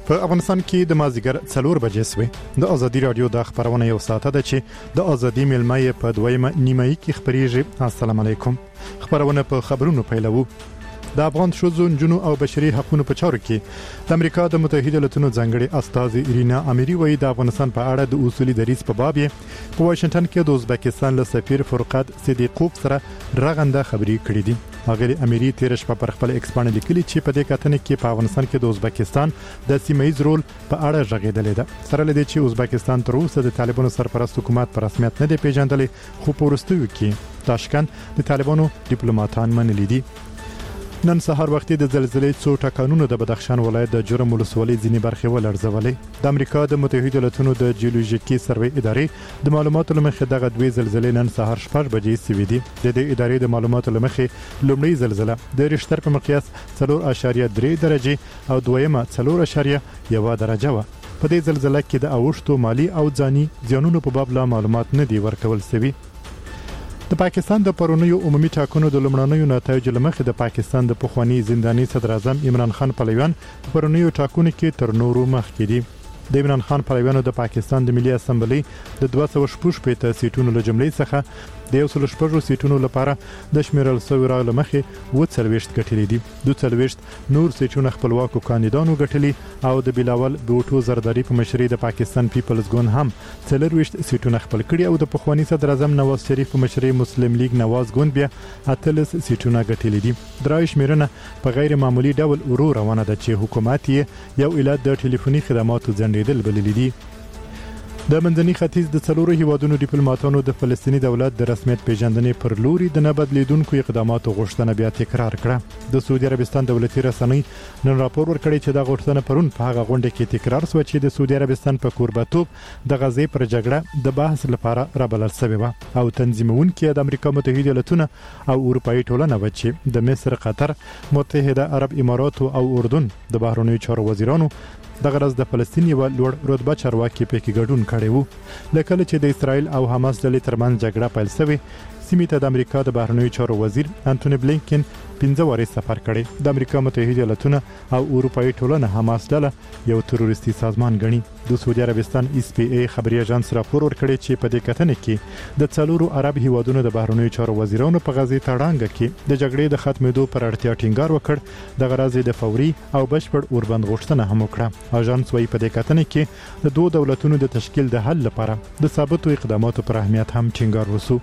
په افغانستان کې د مازیګر 4 بجې سوې د ازادي رادیو د خبرونه یو ساعت ده چې د ازادي ملمای په دویمه نیمایي کې خبريږي. السلام علیکم. خبرونه په خبرونو پیلو. د افغان شوزو جنو او بشري حقوقو په چارو کې د امریکا د متحده ایالاتونو ځانګړي استاذ ایرینا اميري وایي د افغانستان په اړه د اصولي دریځ په باب په واشنگټن کې د ازبکستان له سفیر فرقات صدیقوف سره رغنده خبري کړې دي. هغه اميري تیر شپه پر خپل ایکس باندې لیکلي چې په دې کتنې کې په افغانستان کې د ازبکستان د سیمایي رول په اړه ژغېدلې ده. سره لدی چې ازبکستان تر اوسه د طالبانو سرپرست حکومت پر رسمیت نه دی پیژندلې، خو په وروستیو کې تاشکند د طالبانو ډیپلوماټان منلي دي. نن سهار وختي د زلزلې څو ټکانونو د بدخشان ولایت د جرم ولسوالۍ ځینې برخې ولړزولې. د امریکا د متحده ایالاتونو د جیولوژیکي سروې ادارې د معلوماتو لمخې دغه دوی زلزلې نن سهار 6 بجې سوي دي. د دې ادارې د معلوماتو لمخې لومړی زلزله د ریشتر په مقیاس 4.3 درجه او دویمه 4.1 درجه و. په دې زلزلې کې د اوښتو مالی او ځاني زیانونو په باب لا معلومات نه دي ورکول شوي. د پاکستان د پرونیو عمومي ټاکنو د لومړنیو نتایجو لمخې د پاکستان د پخوانی زنداني صدر اعظم عمران خان پلویان په پرونیو ټاکنو کې تر نورو مخکې دي. د عمران خان پلویانو د پاکستان د ملي اسمبلی د 216 سیټونو له جملې څخه د 116 سیټونو لپاره د شمیرل سوي راغله مخې 40 ګټلې دي. 42 نور سیټونه خپلواکو کاندیدانو ګټلي او د بلاول بوټو زرداری په مشرۍ د پاکستان پیپلز ګوند هم 40 سیټونه خپل کړي او د پخوانی صدر اعظم نواز شریف په مشرۍ مسلم لیگ نواز ګوند بیا 18 سیټونه ګټلې دي. درایش میرنه په غیر معمولی ډول ورو روانه ده چې حکومت یې یو ایلات د ټلیفوني خدماتو ځنډېدل بللی دي. د منځني ختیځ د څلورو هیوادونو ډیپلوماټانو د فلسطیني دولت د رسمیت پیژندنې پر لوري د نه بدلیدونکو اقداماتو غوښتنه بیا تکرار کړه. د سعودي عربستان دولتي رسنۍ نن راپور ورکړی چې دا غوښتنه پرون په هغه غونډه کې تکرار شو چې د سعودي عربستان په کوربتوب د غزې پر جګړه د بحث لپاره رابلل شوی و او تنظیمونکي د امریکا متحده ایالاتونو او اروپאי ټولنه و چې د مصر، قطر، متحده عرب امارات او اردن د بهرنیو چارو وزیرانو د غرض د فلسطین یو لوړ رتبه چارواکي پکې ګډون کړي وو. لکه چې د اسرائیل او حماس ډلې ترمنځ جګړه پیل شوه، سیمې ته د امریکا د بهرنیو چارو وزیر انټونی بلینکن 15 واري سفر کړي. د امریکا متحده ایالاتونو او اروپאי ټولنه حماس ډله یو تروریستي سازمان ګڼي. د سعودي عربستان اس پی ای خبري اژانس راپور ورکړی چې په دې کتنې کې د څلورو عرب هیوادونو د بهرنیو چارو وزیرانو په غزې تړانګه کې د جګړې د ختمېدو پر اړتیا ټینګار وکړ. د غرض د فوري او بشپړ اوربند غوښتنه هم وکړه. اژانس وايي په دې کتنې کې د دوه دولتونو د تشکیل د حل لپاره د ثابتو اقداماتو پر اهمیت هم ټینګار وسو.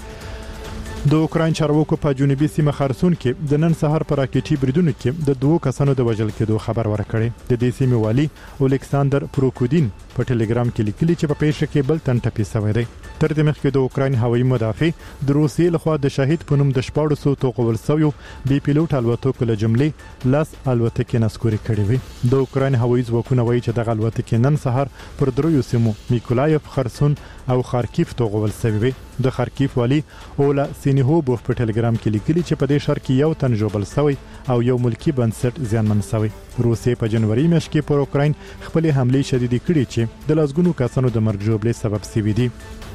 د اوکراین چارواکو په جنوبي سیمه خرسون کې د نن سهار پر راکټي بریدونو کې د دوه کسانو د وژل کېدو خبر ورکړی. د دې سیمې والی الیکساندر پروکودین په ټلګرام کې لیکلي چې په پیښه کې بل تن ټپي شوی دی. تر دې مخکې د اوکراین هوایي مدافع د روسیې لخوا د شهید په نوم د 1400 توغول سویو بي پیلوټ الوتکو له جملې لاس الوتکې نسکوري کړې وي. د اوکراین هوایي ځواکونه وایي چې دغه الوتکې نن سهار پر دریو سیمو میکولایف، خرسون او خارکیف توغول سوي وي. د خارکیف والی اولا سینیهوبوف په ټلګرام کې لیکلي چې په دې شهر کې یو تن ژوبل شوی او یو ملکی بنسټ زیانمن شوی. روسیې په جنوري میاشت کې پر اوکراین خپل حمله شدیدې کړې چې د لاسګونو کسانو د مرګ ژوبلې سبب شوی دي.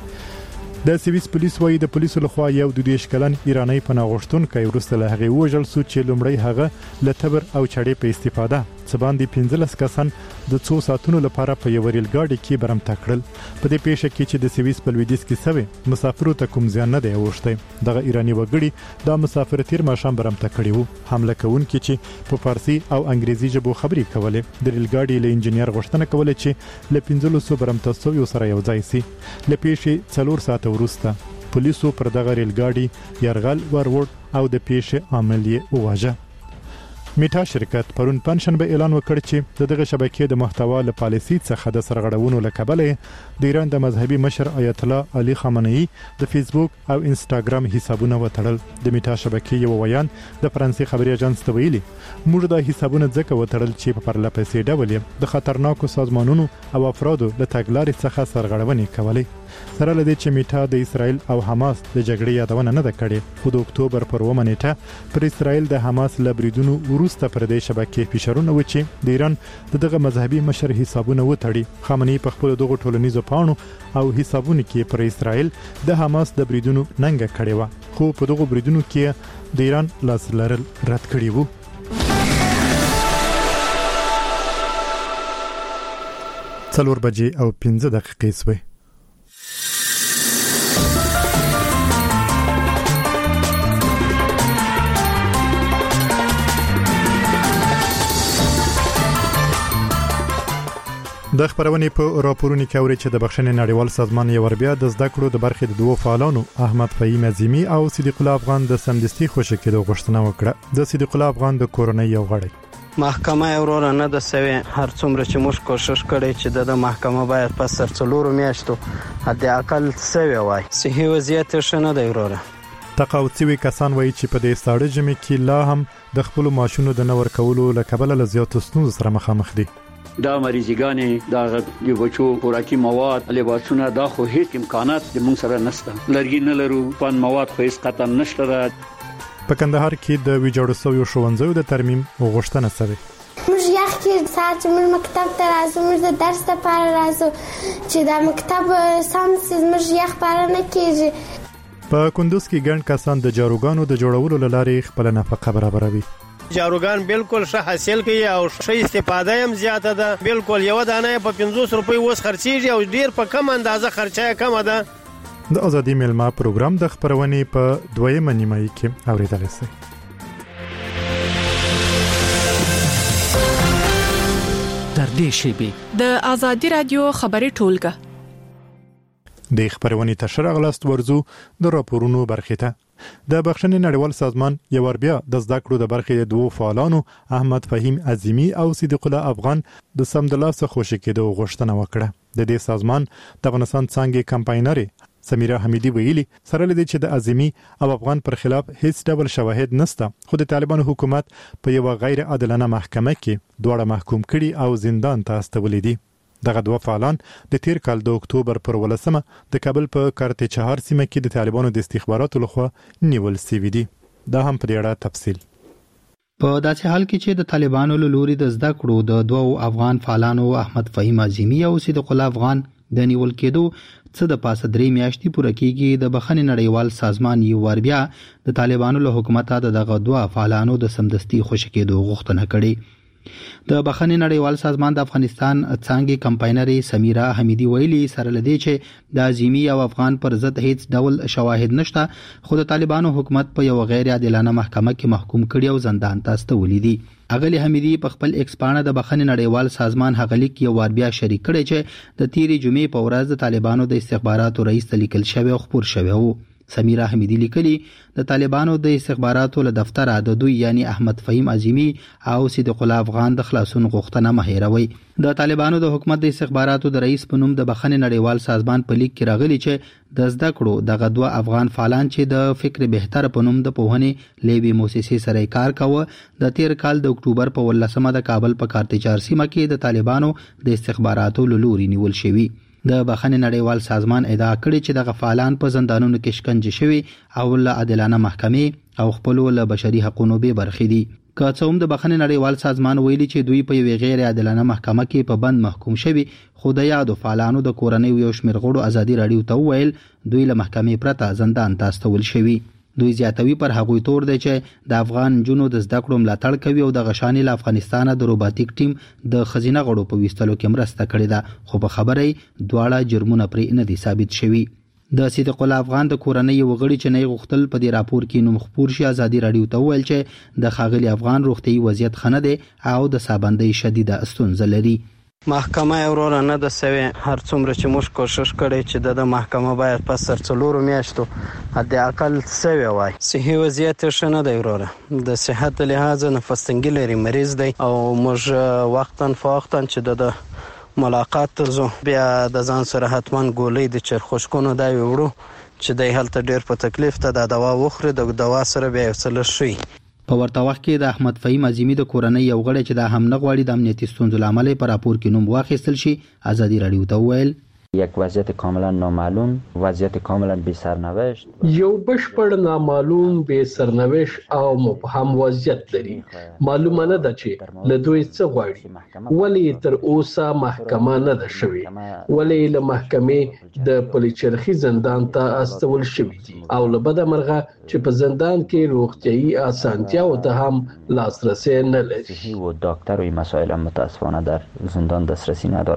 د سویس پولیس وايي د پولیسو لخوا یو 22 کلن ایرانی پناه غوښتونکی وروسته له هغې وژل شو چې لومړی هغه له تبر او چړې په استفاده څه باندې 15 کسان د 2 ساعتونو لپاره په یو ریل ګاډي کې برمته کړل. په دې پیښه کې چې د سویس په لویدیځ کې سوي مسافرو ته کوم زیان نه دی اوښتی. دغه ایرانی وګړي د مسافر تیر ماشام برمته کړي وو. حمله کوونکي چې په فارسی او انګریزي ژبه خبرې کولې د ریل ګاډي له انجنیر غوښتنه کوله چې له 15 برمته سوي سره یو ځای سي. له پیښې 4 ساعت وروسته پولیسو پر دغه ریل ګاډي يرغل ورور او د پیښې عامل یې وواژه. میټا شرکت پرون پنځشنبه اعلان وکړ چې دغه شبکې د محتوا له پالیسي څخه د سرغړونو لکبله د ایران د مذهبي مشر آیت الله علي خامنه‌ای د فیسبوک او انستګرام حسابونه وتړل. د میټا شبکې یو ویان د فرانسې خبري اژانس ته ویلي موږ د حسابونه ځکه وتړل چې په پرلپسې ډول د خطرناکو سازمانونو او افرادو له تګلارې څخه سرغړونې کولې. سره لدی چې میټا د اسرائیل او حماس د جګړې یادونه نه ده کړې، خو د اکتوبر پر 1 نیټه پر اسرائیل د حماس له بریدونو وروسته پر دې شبکې فشارونه و چې د ایران دغه مذهبي مشر حسابونه وتړي. خامنه‌ای په خپل دغه ټولنیزو پاڼو او حسابونو کې پر اسرائیل د حماس د بریدونو ننګه کړې و، خو په دغه بریدونو کې د ایران لاس لرل رد کړی وو. 4 بجې او 15 دقیقې سوې. د خبرونې په راپورونو کې اوري چې د بخښنې نړیوال سازمان یو ور بیا د زده کړو د برخې د دوه فعالانو احمد فهیم عظیمی او صدیق الله افغان د سمدستي خوشی کېدو غوښتنه وکړه. د صدیق الله افغان د کورنۍ یو غړی محکمه اورور نه د سوي هر څومره چې موږ کوشش کړی چې د محکمه باید پس تر 4 میاشتو حد اقل سوي وای صحي وضعیت شنه دی اورور. تقاوتوي کسان وایي چې په دې ساړه ژمي کې لا هم د خپل ماشونو د نور کولو لکبل له زیاتو ستونزو سره مخامخ دي. دا مریضګانې دا د بچو خوراکي مواد لباسونه دا خو هیڅ امکانات د موږ سره نشته. لرګي نه لرو پان مواد خو هیڅ قطعا نشته. په کندهار کې د ویجاړو سویو ښوونځیو د ترمیم غوښتنه شوه. موږ یخ کې ساعت موږ مکتب ته راځو، موږ د درس لپاره راځو چې دا مکتب سم سي، موږ یخ پاره نه کیږي. په کندوز کې ګڼ کسان د جاروګانو د جوړولو لارې خپل نفقه برابروي. جاروګان بالکل ښه حاصل کوي او ښه استفاده هم زیاته ده. بالکل یو دانه په 50 روپۍ وس خرڅيږي او ډیر په کم اندازه خرچه کم ده. د ازادي میلمه پروګرام د خبرونې په 2 نیمایي کې اوریدل شي. تر دې شیبې د ازادي رادیو خبري ټولګه د خبرونې تشر غلاست ورزو د راپورونو برخه ته. د بخښنې نړیوال سازمان یو ور بیا د زده کړو د برخې د دوه فعالانو احمد فهیم عظیمی او صدیق الله افغان د سمدلاسه خوشی کېدو غوښتنه وکړه. د دې سازمان د افغانستان څنګه کمپاینري سمیرا حمیدی ویلي سره لدی چې د عظیمی او افغان پر خلاف هیڅ ډول شواهد نشته، خو د طالبانو حکومت په یو غیر عادلانه محکمه کې دوړه محکوم کړي او زندان ته استولې دي. دغه دوه فعالان د تیر کال د اکتوبر پر 18 د کابل په کارته چهار سیمه کې د طالبانو د استخباراتو لخوا نیول شوی دي. دا هم په اړه تفصیل. په داسې حال کې چې د طالبانو له لوري د زده کړو د دوه افغان فعالانو احمد فهیم عظیمی او صدیق الله افغان د نیول کېدو څه د پاسه 3 میاشتې پوره کېږي، د بخښنې نړیوال سازمان یو ور بیا د طالبانو له حکومت دغه دوه فعالانو د سمدستي خوشی کېدو غوښتنه کړې. د بخښنې نړیوال سازمان د افغانستان څنګه کمپاینري سمیرا حمیدی ویلي سره لدی چې د عظیمی او افغان پر ضد هیڅ ډول شواهد نشته، خو د طالبانو حکومت په یو غیر عادلانه محکمه کې محکوم کړي او زندان ته استولې دي. اغلی حمیدی په خپل ایکس پاڼه د بخښنې نړیوال سازمان هغلیک یو ور بیا شریک کړي چې د تیری جمعې په ورځ د طالبانو د استخباراتو رئیس لیکل شوی او خبر شوی وو. سمیرا حمیدی لیکلی د طالبانو د استخباراتو له دفتر د دوی یعنی احمد فهیم عظیمی او صدیق الله افغان د خلاصون غوښتنه مهیروي. د طالبانو د حکومت د استخباراتو د رئیس په نوم د بخښنې نړیوال سازمان په لیک کې راغلی چې د زده کړو دغه دوه افغان فعالان چې د فکر بهتر په نوم د پوهنې لیوي مؤسسې سره کار کاوه د تیر کال د اکتوبر په 18 د کابل په کارته چهار سیمه کې د طالبانو د استخباراتو له لوري نیول شوی. د بخښنې نړیوال سازمان ادعا کړې چې دغه فعالان په زندانونو کې شکنجه شوي او له عادلانه محکمې او خپل له بشري حقوقو به برخې دي. که څه هم د بخښنې نړیوال سازمان ویلي چې دوی په یو غیر عادلانه محکمه کې په بند محکوم شوي، خو د یادو فعالانو د کورنۍ یو شمېر غړو ازادي رادیو ته ویل دوی له محکمې پرته زندان ته استول شوي. دوی زیاتوي پر هغوی تور دی چې د افغان جنو د زده کړو ملاتړ کوي او د غشانې له افغانستان د روباتیک ټیم د خزینه غړو په ویستلو کې مرسته کړې ده، خو په خبرې دواړه جرمونه پرې نه دي ثابت شوي. د صدیق الله افغان د کورنۍ وغړي چې نه غوښتل په دې راپور کې نوم خبر شي ازادي رادیو ته ویل چې د خاغلی افغان روغتي وضعیت خنه دی او د سابندۍ شدیده ستونزه لري. محکمه اورور نه د سوي هر څومره چې موږ کوشش کړی چې د محکمه باید پس تر 4 میاشتو حد اقل سوي وای صحي وضعیت شنه دی اورور. د صحت لحاظ نفس تنګي لري، مریض دی او موږ وختن فوختن چې د ملاقات ترزو بیا د ځان سره حتما ګولې د چرخوشکونو دا وړو چې د هلته ډیر په تکلیف ته د دوا وخوري، د دوا سره بیا وصل شي. په ورته وخت کې د احمد فهیم عظیمی د کورنۍ یو غړی چې دا هم نه غواړي د امنیتي ستونزو لامل په راپور کې نوم واخیستل شي ازادي رادیو ته ویل یک وضعیت کاملا نامعلوم، وضعیت کاملا بی سرنوشت، یو بشپړ نامعلوم بی سرنوشت او مبهم وضعیت لري. معلومه نه ده چې له دوی څه غواړي، ولی تر اوسه محکمه نه ده شوې، ولی له محکمې د پلیچرخي زندان ته استول شوی دي او له بده مرغه چې په زندان کې روغتیايي اسانتیاو ته هم لاسرسی نه لري و دکتر و این مسائل هم متاسفانه در زندان دسترسی ندارن.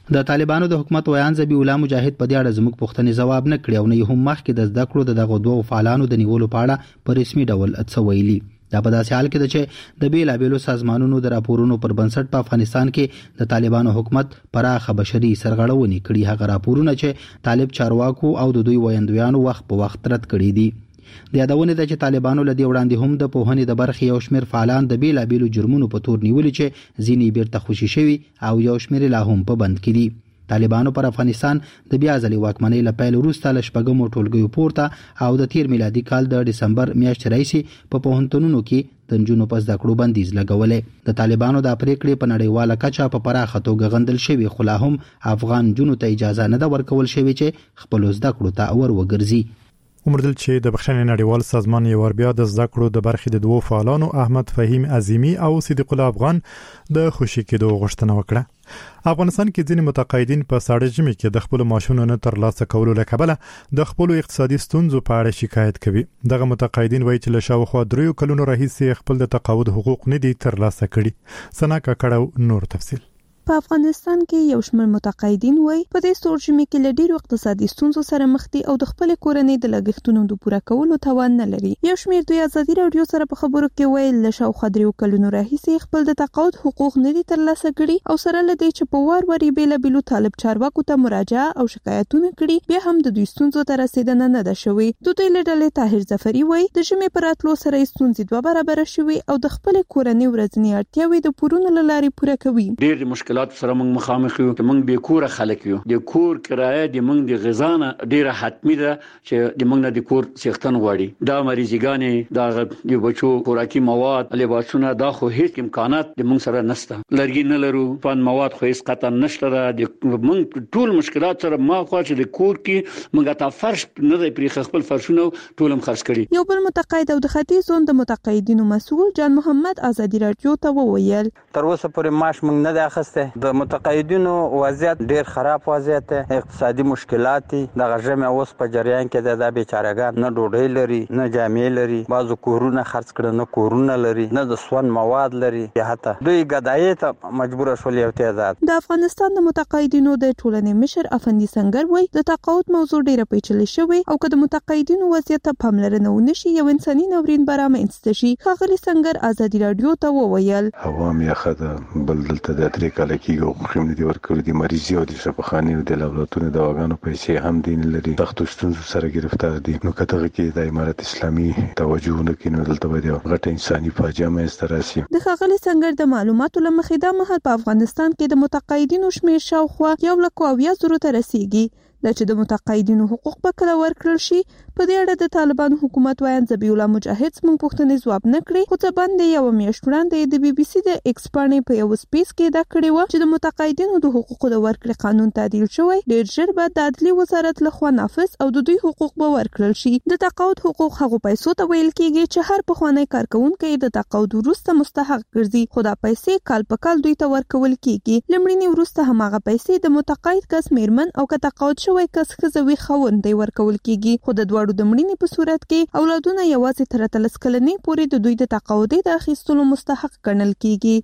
د طالبانو د حکومت ویان ذبیح الله مجاهد په دې اړه زموږ پوښتنې ځواب نه کړی او نه هم مخکې د زده کړو دغه دوه فعالانو د نیولو په اړه په رسمي ډول څه ویلي. دا په داسې حال کې ده چې د بیلابیلو سازمانونو د راپورونو پر بنسټ په افغانستان کې د طالبانو حکومت پراخه بشري سرغړونې کړي. هغه راپورونه چې طالب چارواکو او د دوی ویاندویانو وخت په وخت رد کړي دي. د یادونه ده چې طالبانو لدی وړاندې هم د پوهنې د برخې یو شمېر فعالان د بیلابیلو جرمونو په تور نیولي چې ځینې بیرته خوشي شوي او یو شمېر لا هم په بند کې دي. طالبانو پر افغانستان د بیا ځلې واکمنۍ له پیل وروسته له شپږمو ټولګیو پورته او د تیر میلادي کال د دسمبر میاشتې راهیسې په پوهنتونونو کې د نجونو په زده کړو بندیز لګولې. د طالبانو د پریکړې په نړیواله کچه په پراخه توګه غندل شوی، خو لا هم افغان نجونو ته اجازه نه ده ورکول شوې چې خپل زده کړو ته ور وګرځي. ومردل چې د بخښنې نړیوال سازمان یو ور بیا د زده کړو د برخې د دوه فعالانو احمد فهیم عظیمی او صدیق الله افغان د خوشی کېدو غوښتنه وکړه. افغانستان کې ځینې متقاعدین په ساړه ژمي کې د خپل معاشونو نه ترلاسه کولو له کبله د خپل اقتصادي ستونزو په اړه شکایت کوي. دغه متقاعدین وایي چې له شاوخوا 3 کلونو راهیسې خپل د تقاعد حقوق نه دي ترلاسه کړي. سنا کاکړو نور تفصیل. په افغانستان کې یو شمېر متقاعدین وایي په دې سوړ ژمي کې له ډېرو اقتصادي ستونزو سره مخ دي او د خپل کورنۍ د لګښتونو د پوره کولو توان نه لري. یو شمېر دوی ازادي راډیو سره په خبرو کې ویل له شاوخوا 3 کلونو راهیسې خپل د تقاعد حقوق نه دي ترلاسه کړي او سره له دې چې په وار واري بیلابیلو طالب چارواکو ته مراجعه او شکایتونه کړي، بیا هم د دوی ستونزو ته رسیدنه نه ده شوې. د دوی له ډلې طاهر ظفري وایي د ژمي پر راتلو سره ستونزې 2 برابره شوې او د خپل کورنۍ ورځنی اړتیاوې د پورونو له لارې پوره کوي. ډېر مشکلات سره موږ مخامخ یو چې موږ به کور خلک یو د کور کرایه د موږ د غذانه ډیره حتمی ده چې د موږ نه د کور سیختن غواړي. دا مریضګانې دا د بچو خوراکي مواد لباسونه دا خو هیڅ امکانات د موږ سره نشته. لرګي نه لرو، پان مواد خو هیڅ قطعا نشته. د موږ ټول مشکلات سره ما خو چې د کور کې موږ ته فرش نه دی پرې خپل فرشونه ټول هم خرڅ کړي. یو بل متقاعد او د ختیځ زون د متقاعدینو مسؤل جان محمد ازادي راډیو ته وویل تر اوسه پورې معاش موږ نه دی اخیسته. د متقاعدینو وضعیت ډیر خراب وضعیت دی، اقتصادي مشکلات دي. د غژمه اوس په جریان کې د بیچارهګان نه ډوډۍ لري نه جامې لري، بعضو کورونه خرڅ کړي نه کورونه لري، نه د سون مواد لري، حتی دوی ګدایي ته مجبور شول. یو تعداد د افغانستان د متقاعدینو د ټولنې مشر افندي سنگر وایي د تقاعد موضوع ډیره پیچلې شوې او که د متقاعدینو وضعیت ته پاملرنه ونشي یو انساني ناورین به رامنځته شي. ښاغلي سنگر ازادي راډیو ته وویل عوام یې خده بل دلته د 3 کال کېږي خو دي ورکړي دي مریضي او د شفاخانې او د لابراتواري دواګانو پیسې هم دین لري. سختو ستونزو سره گرفتار دي. نو کته کې د امارت اسلامي توجه نه کینو دلته به غټه انساني فاجعه مې ستراسي. د ښاغلي سنگر د معلوماتو لمخې دا مهال په افغانستان کې د متقاعدینو شمېر شاوخوا 1,000,000 ته رسیږي. دا چې د متقاعدینو حقوق به کله ورکړل شي په دې اړه د طالبانو حکومت ویان ذبیح الله مجاهد موږ پوښتنې ځواب نه کړې. خو څه باندې یو میاشت وړاندې د BBC د ایکس پاڼې په یو سپیس کې دا کړې و چې د متقاعدینو د حقوقو د ورکړې قانون تعدیل شوی، ډېر ژر به د عدلي وزارت لخوا نافذ او د دوی حقوق به ورکړل شي. د تقاعد حقوق هغه پیسو ته ویل کېږي چې هر پخوانی کارکونکي د تقاعد وروسته مستحق ګرځي، خو دا پیسې کال په کال دوی ته ورکول کېږي. لمړني وروسته هماغه پیسې د متقاعد کس میرمن او که تقاعد شوی کس ښځه خوندې ورکول کېږي. خو د دواړو د مړینې په صورت کې اولادونه یوازې تر 13 کلنۍ پورې د دوی د تقاعد د اخیستلو مستحق ګڼل کېږي.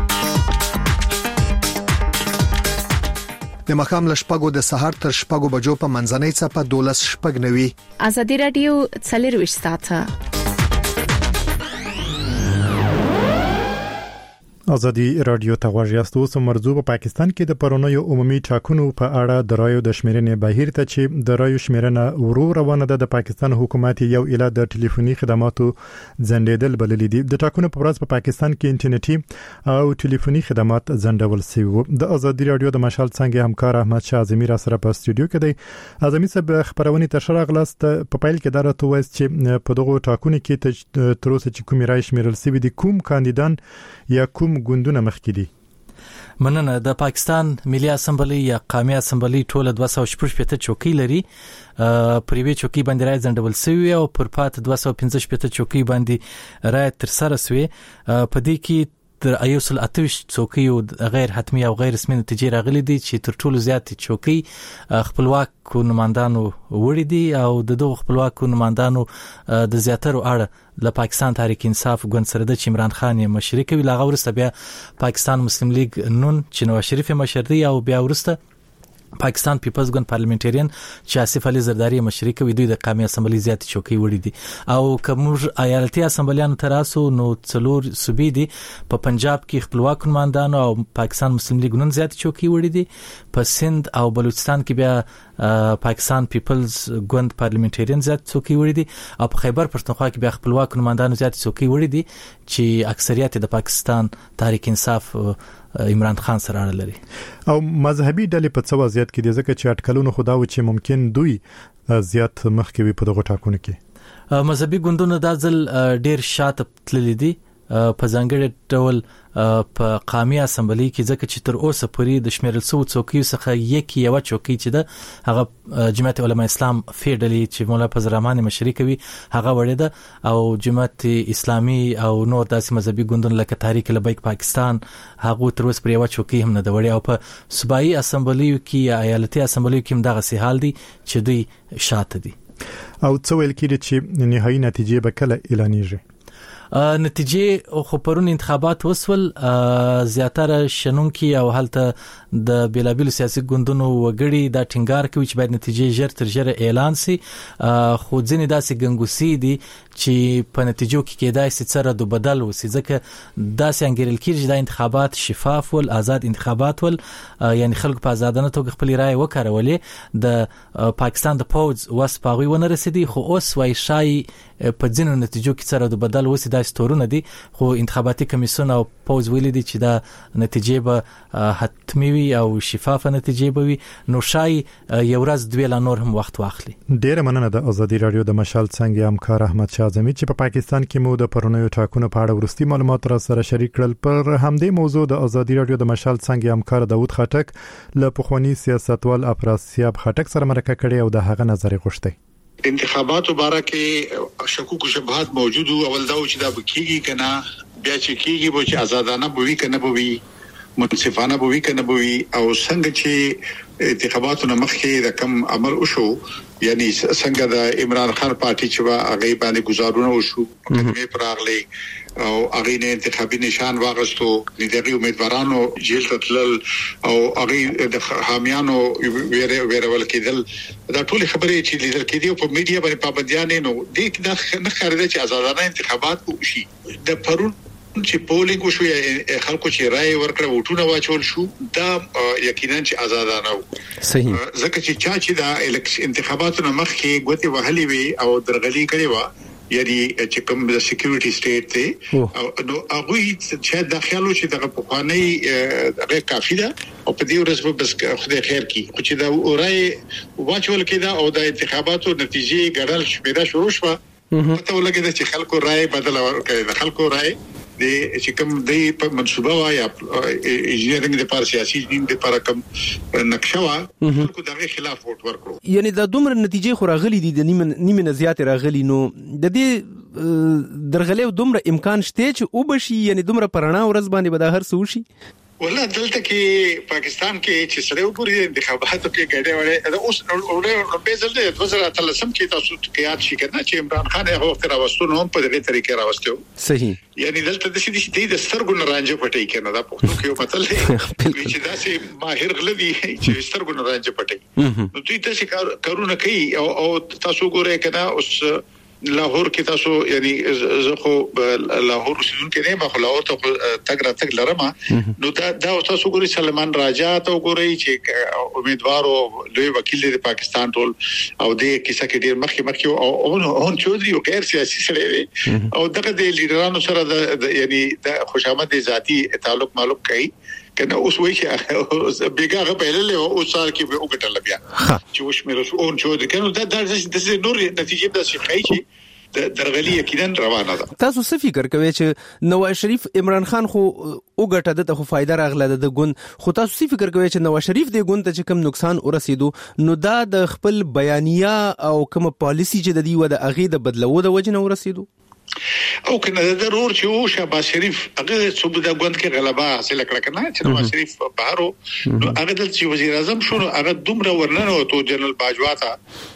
د مخام لشپګو د سحر تر شپګو بجو په منځنۍ څپه 12:90 ازادي راډیو 24 ساعته. ازادي راډیو ته غوږ یاست. اوس مرزو په پاکستان کې د پرونیو عمومي ټاکنو په اړه د رایو د شمیرنې بهیر ته چې د رایو شمیرنه ورو روانه ده. د پاکستان حکومت یو اله د ټلیفوني خدماتو ځنډېدل بللي دي. د ټاکنو په ورځ په پاکستان کې انټرنیټي او ټلیفوني خدمات ځنډول شوي وو. د ازادي راډیو د مشال څنګه همکار احمد شاه اعظمي را سره په استودیو کې دی. اعظمي صاحب خبرونه تر شره غلاست په پایل کې درته وایي چې په دغه ټاکنو کې تر اوسه چې کوم رای شمیرل شوی دي کوم کاندیدان یا کوم ګوندونه مخکې دي؟ مننه. د پاکستان ملي اسمبلی یا قومي اسمبلی ټول 215 چوکۍ لري. پر وی چوکۍ باندې راځي ځندول سوی او پر پات 215 چوکۍ باندې راځي تر سره سوی. په دې کې تر ایوسل 28 چوکۍ او غیر حتمی او غیر رسمي نتیجې راغلي دي چې تر ټولو زیات چوکۍ خپلواک نمائندانو وړي دي او د دوه خپلواک نمائندانو د زیاترو اړه له پاکستان تحریک انصاف ګوند سره د عمران خان مشري کوي. لاغه ورسته بیا پاکستان مسلم لیگ نون چې نواز شریف مشر دی او بیا ورسته پاکستان پیپلز ګوند پارلیمنټریان چې آصف علي زرداری مشري کوي دوی د قومي اسمبلی زیات چوکۍ وړي دي او کوم ایالتي اسمبلیانو تراسو نو څلور صوبې دي په پنجاب کې خپلواک نمائندان او پاکستان مسلم لیگ نن زیات چوکۍ وړي دي په سند او بلوچستان کې بیا پاکستان پیپلز ګوند پارلیمنټریان زیات چوکۍ وړي دي او په خیبر پښتونخوا کې بیا خپلواک نمائندان زیات چوکۍ وړي دي چې اکثریت د پاکستان تحریک انصاف عمران خان سره اړه لري او مذهبي ډلې په څه وضعیت کې دي ځکه چې اټکلونه خدا و چې ممکن دوی زیات مخکوي په دغه ټاکنو کې مذهبي ګوندونه د ځل ډیر شاته تللي دي په ځانګړي ډول په قومي اسمبلی کې ځکه چې تر اوسه پورې د شمیرل سو څوکۍ څخه یو چوکۍ چې ده هغه جماعت علماء اسلام فیډلی چې مولا فضل الرحمن مشري کوي هغه وړي ده او جماعت اسلامي او نور داسې مذهبي ګوندونه لکه تحریک لبیک پاکستان هغه تر اوسه پورې یو چوکۍ هم نه ده وړي او په صوبایي اسمبلی کې یا ایالتي اسمبلی کې هم دغه سي حال دي چې دوی شاته دي او څه ویل کېږي چې نهایي نتیجې به کله اعلانېږي نتیجې خو پرون انتخابات وسول زیاتره شنونکي او هلته د بیلابیل سیاسي ګوندونو وګړي دا ټینګار کوي چې باید نتیجې ژر تر ژره اعلان شي خو ځینې داسې ګنګوسي دي چې په نتیجو کې کېدای شي څه رد بدل وسی ځکه داسې انګیرل کېږي چې د انتخابات شفاف ول آزاد انتخابات ول یعنی خلک په آزادانه توګه خپل رائے وکړولې د پاکستان د پوز وسپاغوي ونه رسیدي خو اوس وای شای په ځینو نتیجو کې څه رد بدل وسی د ستورونه دي خو انتخاباتي کمیسیون او پوز ویلي دي چې دا نتیجې به حتمی وي او شفافه نتیجې به وي نو شای یو ورځ دوی لا نور هم وخت واخلي ډیره مننه د ازادي رادیو د مشال څنګه همکار احمد شاه زمي چې په پاکستان کې مو د پرونیو ټاکنو په اړه ورستي معلومات را سره شریک کړل پر همدې موضوع د ازادي رادیو د مشال څنګه همکار داوود خټک له پخوانی سیاستوال افراسیاب خټک سره مرکه کړې او د هغه نظر غوښتي انتخابات مبارکه شکوک و شبهات موجود او اول دا چې دا بکیږي کنه بیا چې کیږي به چې آزادانه بوي کنه بوي منصفانه بوي کنه بوي او څنګه چې انتخاباتو مخکې د کم عمل وشو یعنی څنګه د عمران خان پارټي چې وا هغه باندې گزارونه وشو مقدمه پراغلي او هغه نه انتخابي نشان واغستو دغه امیدوارانو جیل تلل او هغه د حامیانو ویرول کېدل دا ټول خبرې چې لیدل کېدي په میډیا باندې پابندیان نه دي دا نه ښکارېده چې آزادانه انتخابات وشي د پرون چې پولینګ وشو خلکو چې رائے ورکړه وټونه واچول شو دا یقینا چې آزادانه صحیح ځکه چې چې دا انتخاباتو مخکې غوته وهلي وي او درغلي کړي و یعنی چې کوم د سکیورټي سټیټ ته نو هغه چې د خیالو چې د پخوانی هغه کافی ده او په دې ورځ بس خدای خیر کی خو چې دا رائے واچول کېده او د انتخاباتو نتیجې ګډل شمیره شروع شوه ته ولګیده چې خلکو رائے بدل ورکړي خلکو رائے د چې کوم د منصوبه وایا انجینرینګ د پاره سیاسي دین د پاره کوم نقشه وا خلکو دغه خلاف ووټ ورکړو یعنی د دومره نتیجې خو راغلي دي د نیمه نه زیات راغلي نو د دې درغلې دومره امکان شته چې او بشي یعنی دومره پرانا ورځ باندې به د هر څه وشي ولا دلته کې پاکستان کې چې سره وګوري انتخاباتو کې ګډه وړه دا اوس اورې په ځل د 2013 کې تاسو کې یاد شي کنه چې عمران خان هغه وخت راوستو نو په دغه طریقې راوستو صحیح یعنی دلته د دې د سترګو رانجه پټي کنه دا په خپل کې مطلب چې دا سي ماهر غلدي چې سترګو رانجه پټي نو دوی تاسو کارونه کوي او تاسو ګورئ کنه اوس لاهور کې تاسو یعنی زه خو لاهور اوسیدونکو نه ما خو لاهور ته تګ لرم نو دا تاسو ګورئ سلمان راجا ته ګورئ چې امیدوار او لوی وکیل دی پاکستان ټول او د کیسه کې ډیر مخکې او هون چودري او غیر سیاسي سره او دغه د لیډرانو سره یعنی د خوشامد ذاتی تعلق معلوم کوي کنه اوس وایي چې بیګه غبهلله او سال کې به وګټل بیا چې وش مې رسو اون چودري کنه دا د نور نتیجې د شي کوي د درغلي یقینا روانه ده تاسو څه فکر کوئ چې نواز شریف عمران خان خو وګټه د خو فائدہ راغله د ګوند خو تاسو څه فکر کوئ چې نواز شریف د ګوند ته چې کم نقصان ورسېدو نو دا د خپل بیانیه او کوم پالیسی چې د دی و د اغه د بدلو د وجنه ورسېدو او کنه ضرور چې او شهباز شریف هغه صوب د ګوند کې غلبه حاصل کړه کنه چې نواز شریف بهارو نو هغه د وزیر اعظم شو هغه دومره ورننه او تو جنرال باجوا ته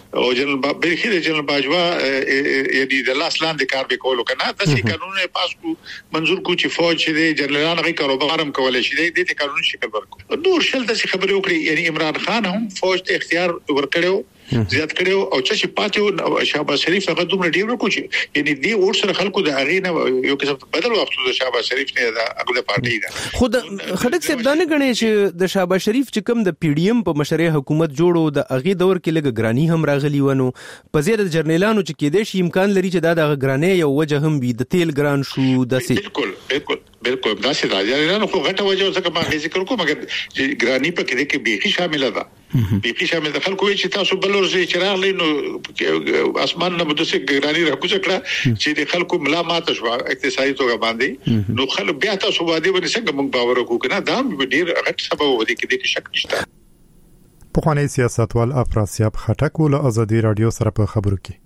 او جنرال باجوا یعنی د لاس لاندې کار به کولو کنه د قانون پاس کو منظور کو چې فوج چې جنرالان غي کاروبار هم کولای شي د قانون شکل ورکو نور شل د خبرې وکړي یعنی عمران خان هم فوج ته اختیار ورکړو زیات کړو او چې پاتې شهباز شریف هغه دومره ډیر ورکو چې یعنی دی ورسره خلکو د هغه نه یو قسم بدل وخت د شهباز شریف نه د هغه پارټي ده خود خټک صاحب دا نه غني چې د شهباز شریف چې کوم د پی ډی ایم په مشرۍ حکومت جوړو د هغه دور کې لګ ګرانی هم راغلی ونه په زیات جرنیلانو چې کې د شي امکان لري چې دا د ګرانی یو وجه هم وي د تیل ګران شو د بالکل دا چې راځي نه خو غټه وجه څه ما ذکر کوم مګر ګرانی په کې کې بیخي شامل ده بیخي شامل ده خلکو چې تاسو بلور زی چراغ لینو اسمان نه مدسه ګرانی راکوځ کړه چې د خلکو ملامت شو اقتصادي توګه باندې نو خلک بیا تاسو باندې څنګه موږ باور وکړو کنه دا ډیر غټ سبب ودی کې شک نشته پخوانی سیاستوال افراسیاب خټک ول ازادي رادیو سره په خبرو کې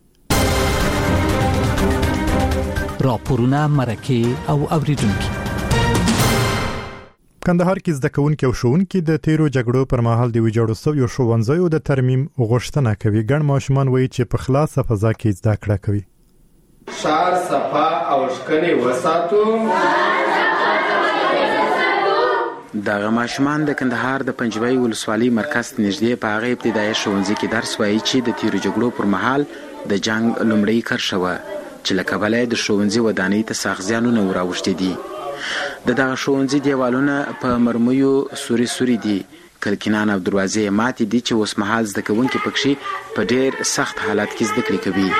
راپورونه مرکه او اوریدونکو کندهار کې زده کوونکي او ښوونکي د تیرو جګړو پر مهال د ویجاړو سویو ښوونځیو د ترمیم غوښتنه کوي ګڼ ماشومان وایي چې په خلاصه فضا کې زده کړه کوي شهر صفا او ښکلي وساتو دغه ماشومان د کندهار د پنجوي ولسوالۍ مرکز نږدې په هغه ابتدایي ښوونځي کې درس وایي چې د تیرو جګړو پر مهال د جنگ لومړی کرښه و چې لکه بلې د ښوونځي ودانۍ ته ساغزيانونه وراوښتي دي دغه ښوونځي دیوالونه په مرمیو سوري دي کلکینان او دروازې ماتې دي چې اوس مهال زده کوونکي پکې په ډېر سخت حالت کې زده کړې کوي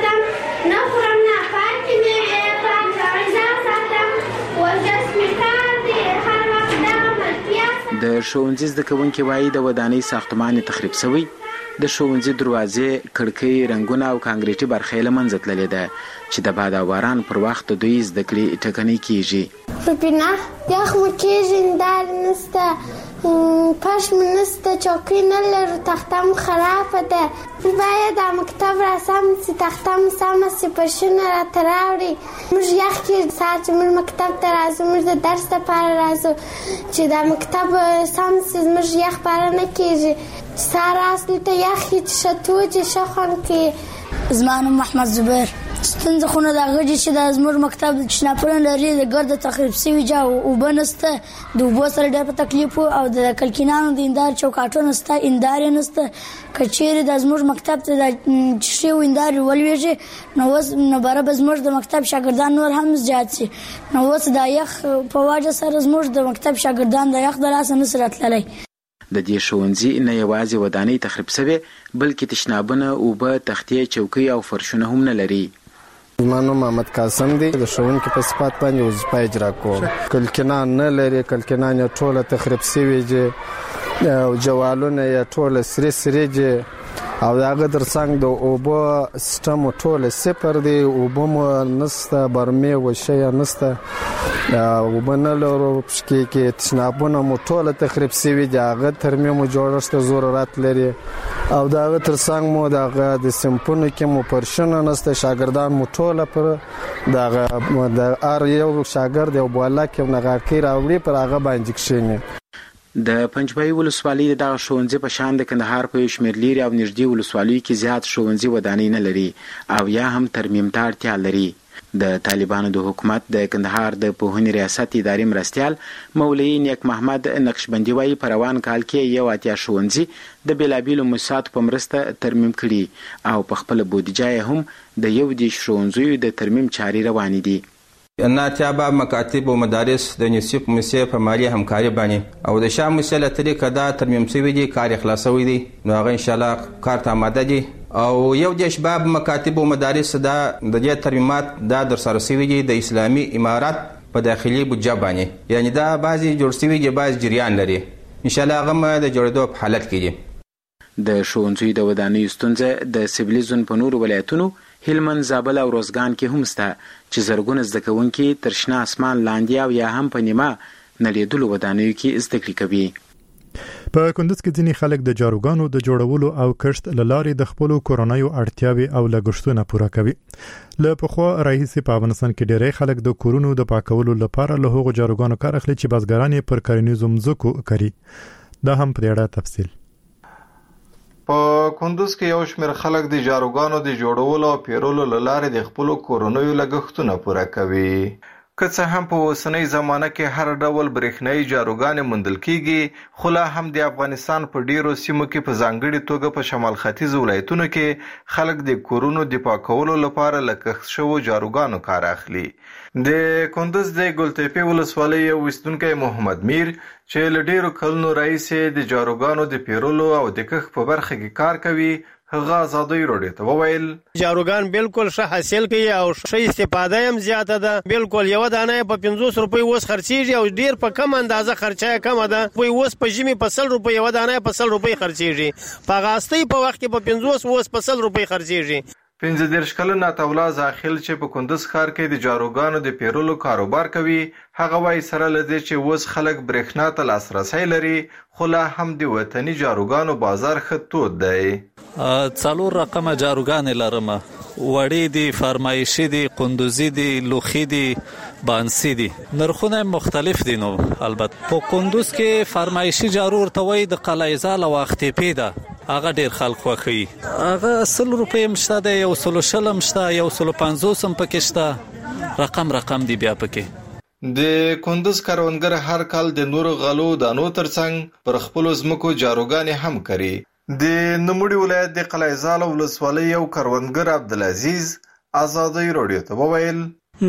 د ښوونځي زده کوونکي وایي د ودانۍ ساختمان تخریب شوی د ښوونځي دروازې کړکۍ رنگونه او کانکریټي برخې له منځه تللې ده چې د باد او باران پر وخت دوی زده کړې ټکنۍ کیږي ربینا یخ مو کېږي اندار نسته پاش منسته چوکۍ نه لرو تختم خرابه ده باید د مکتب راسم چې تختم سمه سي پرشونه راته راوړي موږ یخ کېږي سهار چې موږ مکتب ته راځو موږ د درس لپاره راځو چې د مکتب سم سي زموږ یخ پاره نه کېږي سهار اصلي ته یخ چې شتوجې شخون کې زما نوم محمد زبیر ستنځ خونه د غږی چې د زموږ مکتب شناپرن لري د ګرد تخریب سوي جا او بنسته د وبو سره ډېر په تکلیف او د کلکینانو د اندار چوکاټونو ستا اندار نسته کچېره د زموږ مکتب ته د شی ویندار ولويږي نو وس نو برابر زموږ د مکتب شاګردان نور هم زیات شي نو وس د یخ په واجه سره زموږ د مکتب شاګردان د یخ د لاس نصرت للی د دې ښوونځي نه یوازې ودانۍ تخریب شوی بلکې تشنابونه او به تختې چوکۍ او فرشونه هم نه لري زما نوم محمد قاسم دی د ښوونکي په صفات باندې وظیفه اجرا کوم کلکینان نه لري کلکینان ټوله تخریب شوی دي او جوالونه یې ټوله سری دي او داغه درڅنګ د اوبو سیستم ټوله صفر دی اوبو نسته برمه وشي نسته او بنلو کې تشنابونه مو ټوله تخریب شوی دي هغه ترمیم جوړښت ضرورت لري او داغه ترڅنګ مو داغه د سمپونو کې مو پرشنه نسته شاګردان مو ټوله پر داغه د ار یو شاګرد یو بولا کې نغاکې راوړي پر هغه باندې کښینی د پنجوي ولسوالۍ د ښوونځي په شان د کندهار په شمیر لري او نږدې ولسوالۍ کې زیات ښوونځي ودانۍ نه لري او یا هم ترمیم ته اړتیا لري د طالبانو د حکومت د کندهار د پوهنې ریاست اداري مرستيال مولوي نیک محمد نقشبندي وايي په روان کال کې یو اتیا ښوونځي د بلابیلو مسات په مرسته ترمیم کړي او په خپل بودیجه هم د یو د ښوونځیو د ترمیم چاري روان دي ناتیا با مکاتب او مدارس د نصیب مسیه په مالی همکاري باندې او د شام مسله طریقه دا ترمیم شوی دي کار خلاصوي دي نو هغه ان شاء الله کار ته آماده دي او یو د شباب مکاتب او مدارس دا د دې ترمیمات دا در سره شوی دي د اسلامي امارات په داخلي بودجه باندې یعنی دا بعضی جوړ شوی دي بعض جریان لري ان شاء الله هغه د جوړېدو په حالت کې دي د ښوونځي د ودانۍ ستونزه د سیبلی زون په نور ولایتونو هلمند زابل او روزګان کې هم سته چې زرګونه زده کوونکي تر شنه اسمان لاندې او یا هم په نیمه نلیدلو ودانیو کې زده کړې کوي په کندوز کې ځینې خلک د جاروګانو د جوړولو او کښت لارې د خپل کورونایو اړتیاوي او لګښتونه پوره کوي له پخوا راهیسې په افغانستان کې ډېری خلک د کورونو د پاکولو لپاره له هغو جاروګانو کار اخلي چې بزګران پر کرنیزو مځکو کوي دا هم په اړه تفصیل په کندوز کې یو شمېر خلک د جاروګانو د جوړولو او پیرولو له لارې د خپلو کورنیو لګښتونه پوره کوي. که څه هم په اوسنۍ زمانه کې هر ډول برېښنایي جاروګانې موندل کیږي، خو لا هم د افغانستان په ډیرو سیمو کې په ځانګړي توګه په شمال ختیځ ولایتونو کې خلک د کورونو د پاکولو لپاره له کښت شوو جاروګانو کار اخلي. د کندوز د ګلتپې ولسوالۍ یو اوسیدونکی محمد میر چې له ډیرو کلونو راهیسې د جاروګانو د پیرولو او د کښت په برخه کې کار کوي، هغه ازادۍ راډیو ته وویل جاروګان بالکل ښه حاصل کوي او ښه استفاده هم زیاته ده. بالکل یو دانه په 50 روپۍ اوس خرڅیږي او ډیر په کم اندازه خرچه کم ده. په اوس په ژمي په 100 روپۍ یو دانه په 100 روپۍ خرڅیږي، په غاستۍ په وخت کې په 50 اوس په 100 روپۍ خرڅیږي. 15 کلن عطاالله زاخیل چې په کندوز ښار کې د جاروګانو د پیرولو کاروبار کوي، هغه وايي سره له دې چې اوس خلک برېښنا ته لاسرسی لري، خو لا هم د وطني جاروګانو بازار ښه تود دی. 4 رقمه جاروګانې لرم، وړې دي، فرمایشي دي، قندوزي دي، لوخي دي، بانسي دي. نرخونه مختلف دي. نو البته په کندوز کې فرمایشي جارو ورته وایي د قلعه‌زال او اختیپې ده، هغه ډیر خلک خوښوي. هغه 100 روپۍ هم شته دی، 140 هم شته، 150 هم پکې شته، رقم دی بیا پکې. د کندوز کروندګر هر کال د نورو غلو دانو ترڅنګ پر خپلو ځمکو جاروګانې هم کوي. د نوموړي ولایت د قلعه‌زال ولسوالۍ یو کروندګر عبدالعزیز ازادۍ راډیو ته وویل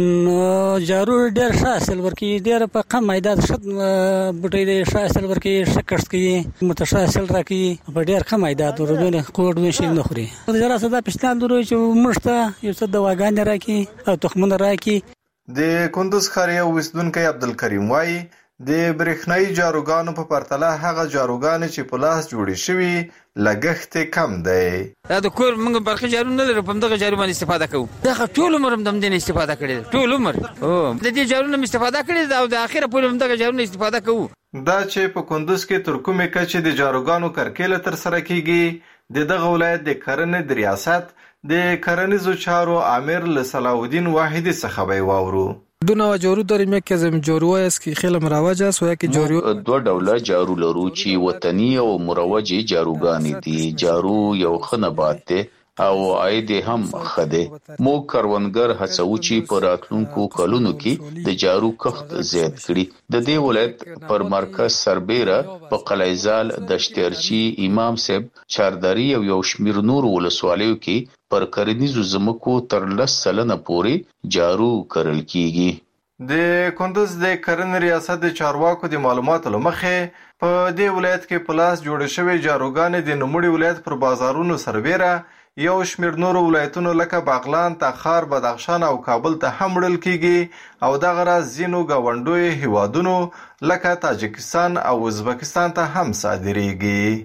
جارو ډېر ښه حاصل ورکوي، ډېر په کم عایدات ښه بوټی دی، ښه حاصل ورکوي، ښه کښت کوي، متشه حاصل راکوي په ډېر کم عایدات ورونه کوډ شي نه خوري. زرا صدا پښتان درو چې موږ ته یو څه دواګانې راکوي او تخمونه راکوي. د کندوز ښار یو اوسیدونکی عبدالکریم وایي د برېښنایي جاروګانو په پرتله هغه جاروګانې چې په لاس جوړې شوي لګښت کم دی. دا د کور موږ برخه جارو نه لرو، په دغه جارو باندې استفاده کوو. دغه ټول عمر هم د دې استفاده کړې، ټول عمر د دې جارو نه استفاده کړې او د اخره پورې هم دغه جارو نه استفاده کوو. دا چې په کندوز کې تر کومې کچې د جاروګانو کرکیله تر سره کیږي، د دغه ولایت د کرنې د ریاست د کرنیزو چارو امیر له صلاح واحدی څخه به واورو. دو نوع جارو داریم، یک از جارو است که خیلی مروج است و یکی جارو دو ډوله جارو لرو چې وطني او مروج جاروګانې دي. جارو یو ښه نبات دی او عاید هم ښه دی. موږ کروندګر هڅو چې په راتلونکو کلونو کې د جارو کښت زیات کړي. د دې ولایت پر مرکز سربیره په قلعه‌زال، دشترچی، امام صاحب، چارداری او یو شمیر نور ولسوالیو کې پر کرنیزو ځمکو تر 10% پورې جارو کرل کیږي. د کندوز د کرنې ریاست د چارواکو د معلوماتو لمخې په دې ولایت کې په لاس جوړ شوی جاروګانې د نوموړي ولایت پر بازارونو سربیره یو شمیر نورو ولایتونو لکه باغلان، تخار، بدخشان او کابل ته هم وړل کیږي او دغه راز ځینو ګاونډیو هیوادونو لکه تاجکستان او ازبکستان ته هم صادریږي.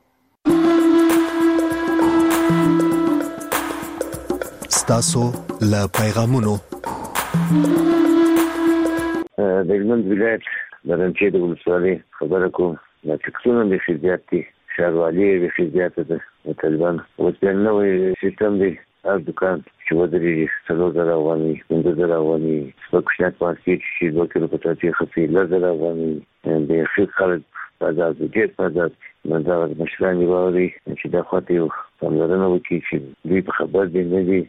ستاسو له پیغامونو د هلمند ولایت د رنچې د ولسوالۍ خبره کوم. د ټکسونو د فزیات دي، ښاروالي د فزیات ده، د طالبان اوس بیا نوی سیستم دی. هر دکان چې ودرېږي 4,000 افغانۍ، 15,000 افغانۍ، په کوچنیات مارکېټ چې 2 کیلو پټاټې خرڅوي 10,000 افغانۍ. د خیل خلک په ازاد ډېر په ازاد دا مشران یې واوري چې دا خواته یو پاملرنه وکړي چې دوی په خبر دي نه دي.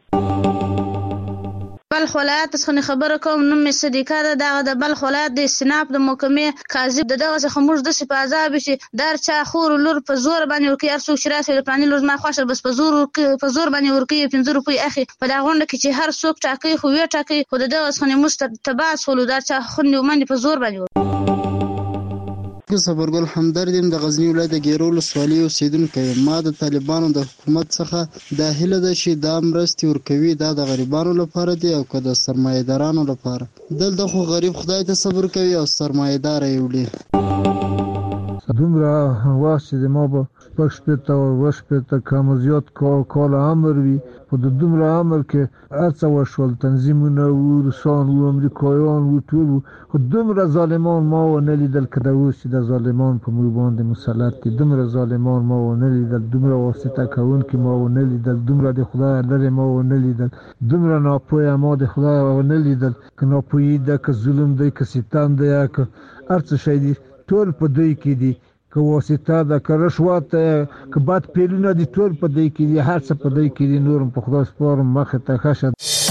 بلخ ولایت څخه خبره کوم. نوم مې صدیقه ده. دغه د بلخ ولایت د استناف د محکمې قاضي دغه څخه موږ د سپازاب چې دار چا خور لور په زور باندې ورکی، هر څوک چې راسي د پلاني لور ما خوښه بس په زور باندې ورکی 15 روپۍ اخی. په دا غونډه کې چې هر څوک ټاکي خو وی ټاکي، خو دغه څخه موږ تباس ولو دار چا خوندې ومني په زور باندې. صبرګل همدرد د غزنی ولایت د ګیرو ولسوالۍ اوسیدونکی. ما د طالبانو د حکومت څخه دا هیله ده چې دا مرستې ورکوي، دا د غریبانو لپاره دی او که د سرمایه‌دارانو لپاره. دلته خو غریب خدای ته صبر کوي او سرمایه‌دار یې وړي. دومره وخت چې ما به شپږ او 8 کم زیات کال عمر وي، په د دومره عمر کې هڅه وشول، تنظیمونه وو، روسان وو، امریکایان وو، ټول وو، خو دومره ظالمان ما ونه لیدل که د اوس چې د ظالمان په موږ باندې مسلط دي. دومره ظالمان ما ونه لیدل، دومره واسطه کوونکي ما ونه لیدل، دومره د خدای لرې ما ونه لیدل، دومره ناپوهه ما د خدای ونه لیدل. که ناپوهي ده، که ظلم دی، که ستم دی، که هر څه شی دی، ټول په دوی کې دي. که واسطه ده که رشوت که بد پیلونه دي ټول په دې کې دي هر څه په دې کې دي نورم په خدای سپارم مخه ته ښه